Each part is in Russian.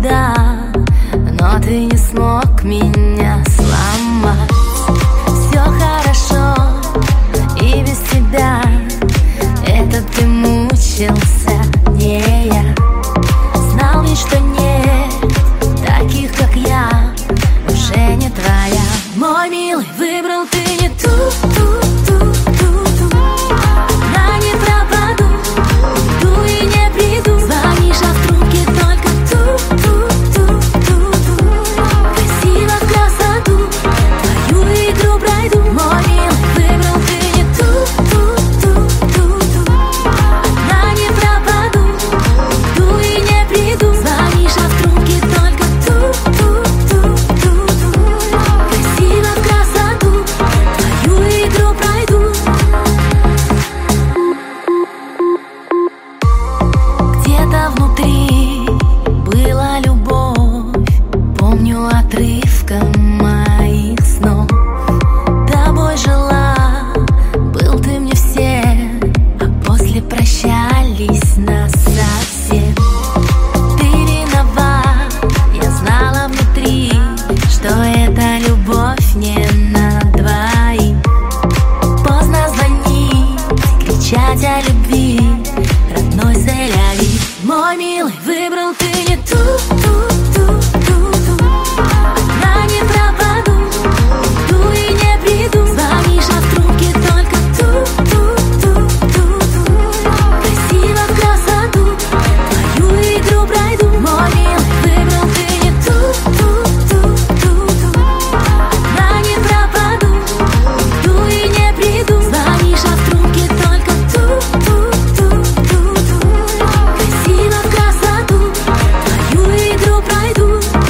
тогда, но ты не смог меня сломать. Все хорошо и без тебя, это ты мучился, не я. Знал ведь, что нет таких, как я, уже не твоя. Мой милый, выбрал ты не ту-ту-ту-ту-ту. Одна не пропаду, уйду и не приду. Звонишь, а в трубке только ту-ту-ту-ту-ту. Красиво в красоту, твою игру пройду. Мой милый, выбрал ты не ту-ту-ту-ту-ту. Одна не пропаду, уйду и не приду. Звонишь, а в трубке только ту-ту-ту-ту-ту. Красиво в красоту, твою игру пройду. Где-то внутри была любовь, помню отрывком моих снов. Тобой жила, был ты мне всем, а после прощались насовсем. Ты виноват, я знала внутри, что эта любовь не на двоих. Поздно звонить, кричать о любви, родной заляви. Мой милый, выбрал ты не ту-ту-ту-ту-ту. Одна не пропаду, уйду и не приду. Звонишь, а в трубке только ту-ту-ту-ту-ту. Красиво в красоту, твою игру пройду. Мой милый, выбрал ты не ту-ту-ту-ту-ту. Одна не пропаду, уйду и не приду. Звонишь, а в трубке только ту-ту-ту-ту-ту. Красиво в красоту, твою игру пройду.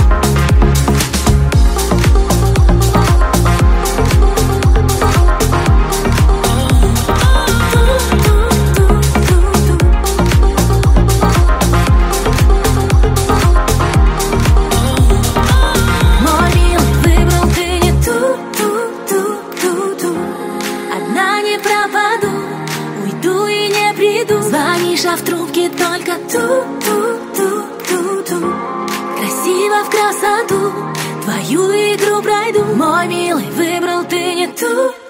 Мой милый, выбрал ты не ту-ту-ту-ту-ту. Одна не пропаду, уйду и не приду. Звонишь, а в трубке только ту-ту-ту-ту-ту. Красиво в красоту, твою игру пройду. Мой милый, выбрал ты не ту.